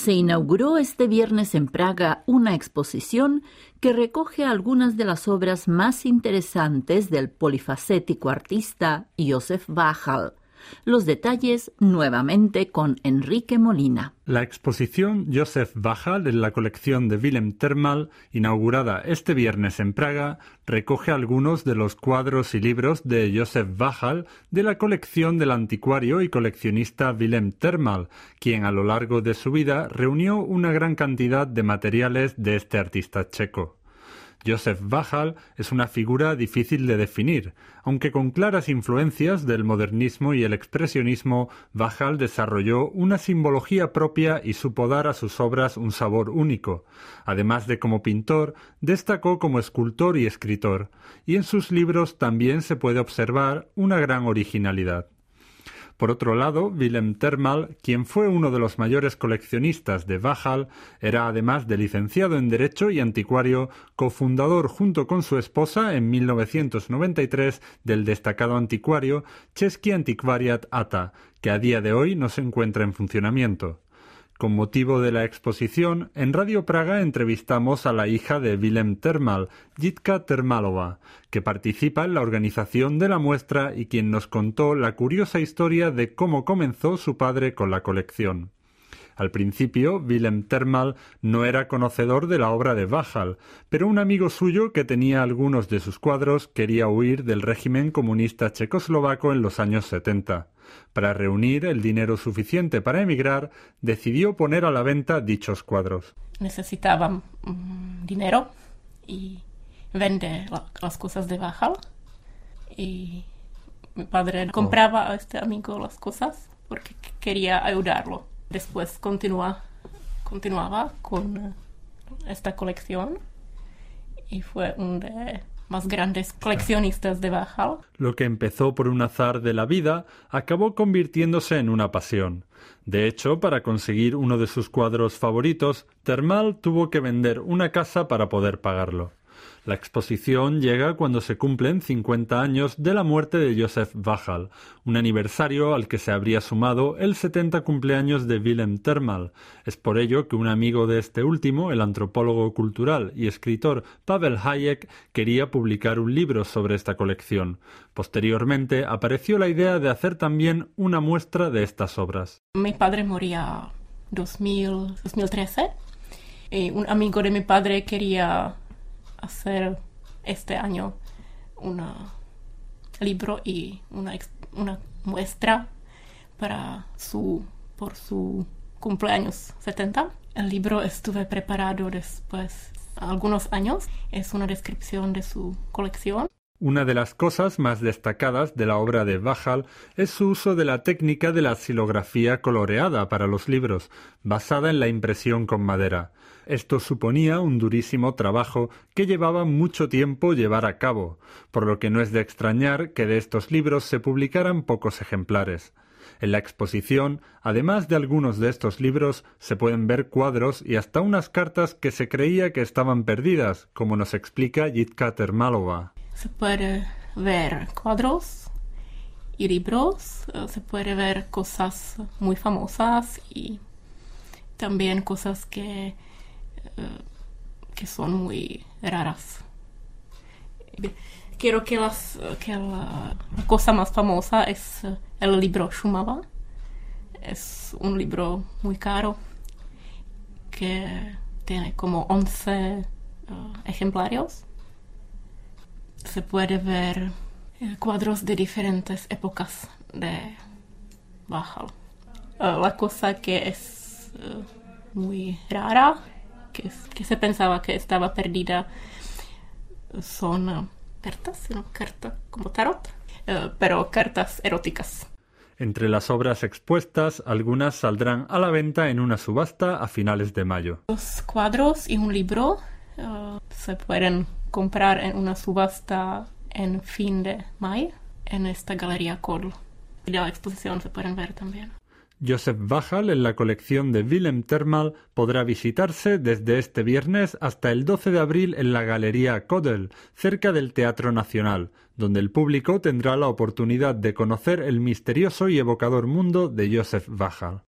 Se inauguró este viernes en Praga una exposición que recoge algunas de las obras más interesantes del polifacético artista Józef Váchal. Los detalles nuevamente con Enrique Molina. La exposición Józef Váchal en la colección de Willem Termal, inaugurada este viernes en Praga, recoge algunos de los cuadros y libros de Józef Váchal de la colección del anticuario y coleccionista Willem Termal, quien a lo largo de su vida reunió una gran cantidad de materiales de este artista checo. Józef Váchal es una figura difícil de definir, aunque con claras influencias del modernismo y el expresionismo, Váchal desarrolló una simbología propia y supo dar a sus obras un sabor único. Además de como pintor, destacó como escultor y escritor, y en sus libros también se puede observar una gran originalidad. Por otro lado, Willem Termal, quien fue uno de los mayores coleccionistas de Váchal, era además de licenciado en Derecho y anticuario, cofundador junto con su esposa en 1993 del destacado anticuario Český antikvariát ATA, que a día de hoy no se encuentra en funcionamiento. Con motivo de la exposición, en Radio Praga entrevistamos a la hija de Willem Termal, Jitka Termalova, que participa en la organización de la muestra y quien nos contó la curiosa historia de cómo comenzó su padre con la colección. Al principio, Willem Termal no era conocedor de la obra de Váchal, pero un amigo suyo que tenía algunos de sus cuadros quería huir del régimen comunista checoslovaco en los años 70. Para reunir el dinero suficiente para emigrar, decidió poner a la venta dichos cuadros. Necesitaba dinero y vender las cosas de Váchal. Y mi padre compraba a este amigo las cosas porque quería ayudarlo. Después continuaba con esta colección y fue uno de más grandes coleccionistas de Váchal. Lo que empezó por un azar de la vida acabó convirtiéndose en una pasión. De hecho, para conseguir uno de sus cuadros favoritos, Termal tuvo que vender una casa para poder pagarlo. La exposición llega cuando se cumplen 50 años de la muerte de Józef Váchal, un aniversario al que se habría sumado el 70 cumpleaños de Willem Termal. Es por ello que un amigo de este último, el antropólogo cultural y escritor Pavel Hayek, quería publicar un libro sobre esta colección. Posteriormente apareció la idea de hacer también una muestra de estas obras. Mi padre moría en 2013 y un amigo de mi padre quería hacer este año un libro y una muestra por su cumpleaños 70. El libro estuve preparado después de algunos años. Es una descripción de su colección. Una de las cosas más destacadas de la obra de Váchal es su uso de la técnica de la xilografía coloreada para los libros, basada en la impresión con madera. Esto suponía un durísimo trabajo que llevaba mucho tiempo llevar a cabo, por lo que no es de extrañar que de estos libros se publicaran pocos ejemplares. En la exposición, además de algunos de estos libros, se pueden ver cuadros y hasta unas cartas que se creía que estaban perdidas, como nos explica Jitka Termalova. Se puede ver cuadros y libros, se puede ver cosas muy famosas y también cosas que son muy raras. Quiero que la cosa más famosa es el libro Šumava. Es un libro muy caro que tiene como 11 ejemplarios. Se puede ver cuadros de diferentes épocas de Váchal. La cosa que es muy rara, que se pensaba que estaba perdida, son cartas como tarot, pero cartas eróticas. Entre las obras expuestas, algunas saldrán a la venta en una subasta a finales de mayo. Los cuadros y un libro se pueden comprar en una subasta en fin de mayo en esta galería Kodl. La exposición se pueden ver también. Józef Váchal en la colección de Willem Termal podrá visitarse desde este viernes hasta el 12 de abril en la Galería Kodl, cerca del Teatro Nacional, donde el público tendrá la oportunidad de conocer el misterioso y evocador mundo de Józef Váchal.